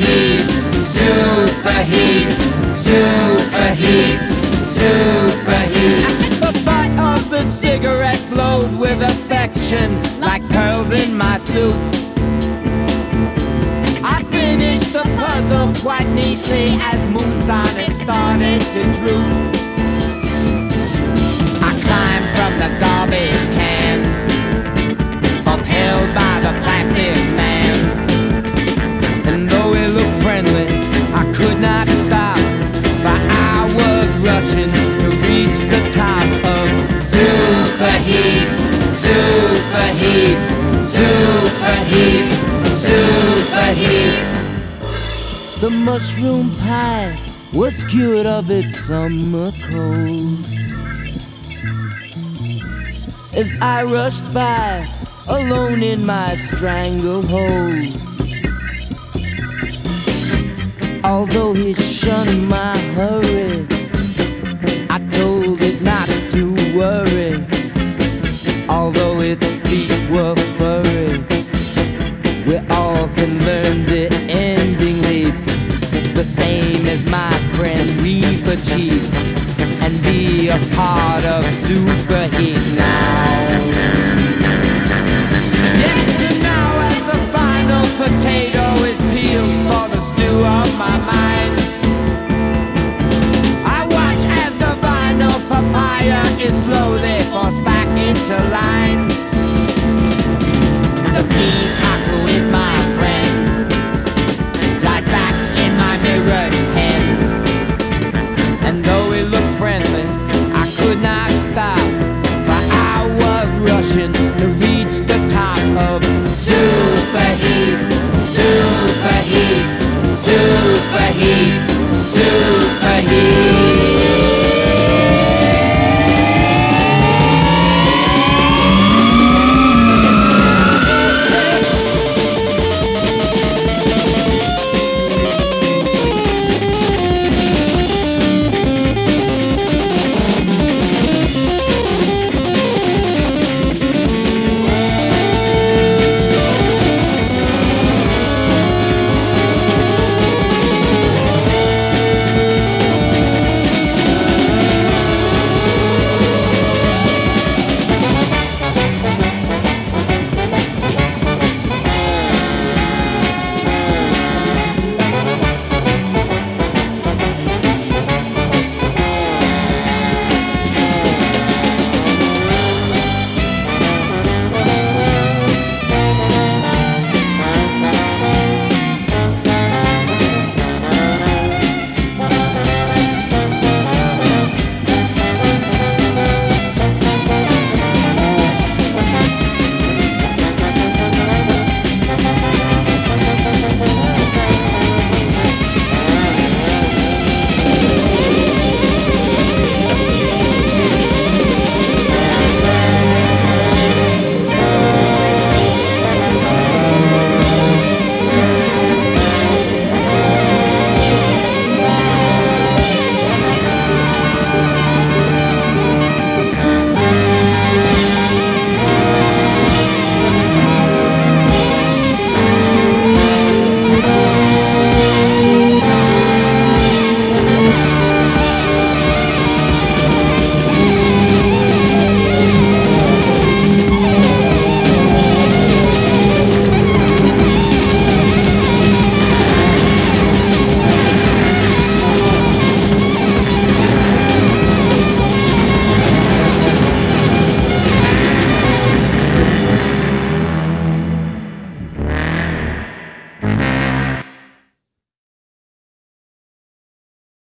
Superheat, superheat, superheat, superheat. The butt of the cigarette glowed with affection, like pearls in my soup. I finished the puzzle quite neatly as Moon Sonic started to droop. I climbed from the garbage can, upheld by the plastic man. And though he looked friendly, I could not stop, for I was rushing to reach the top of superheat, superheat, superheat, superheat. The mushroom pie was cured of its summer cold. As I rushed by, alone in my stranglehold. Although he shunned my hurry, I told it not to worry. Although its feet were furry, we all can learn the ending leap. The same as my friend Reaper Chief, and be a part of superheat now. Yes, and now as the final potato is